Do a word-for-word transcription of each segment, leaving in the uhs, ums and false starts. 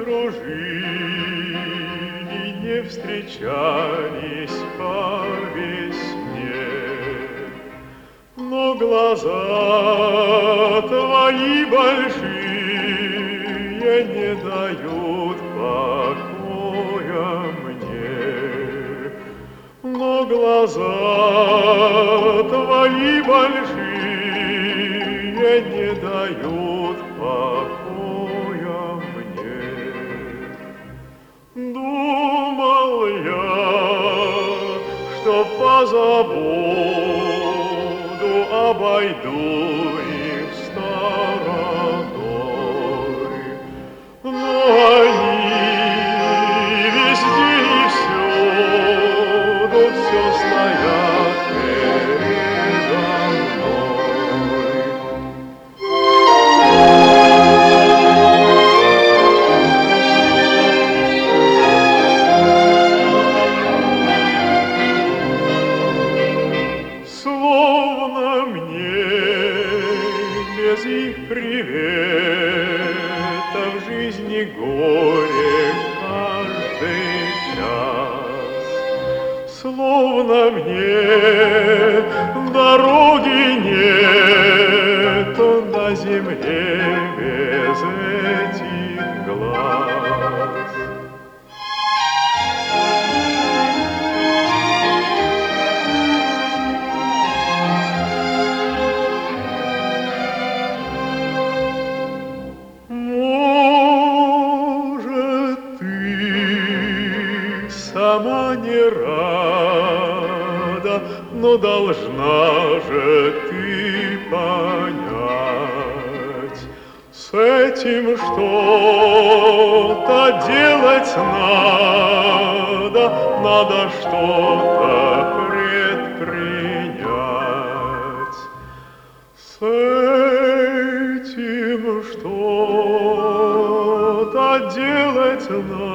дружили, не встречались по весне. Но глаза твои большие не дают покоя мне. Но глаза твои большие не дают покоя мне. Думал я, что позабуду, обойду их стороной, но они везде и всюду все стоят передо мной. Словно мне без их приветов жизни горе каждый час. Словно мне дороги нету на земле без этих глаз. Может, ты сама не рада, но должна же ты понять, с этим что-то делать надо, надо что-то предпринять. С этим что-то делать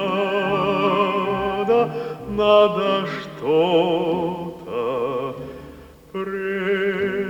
надо, надо что-то предпринять.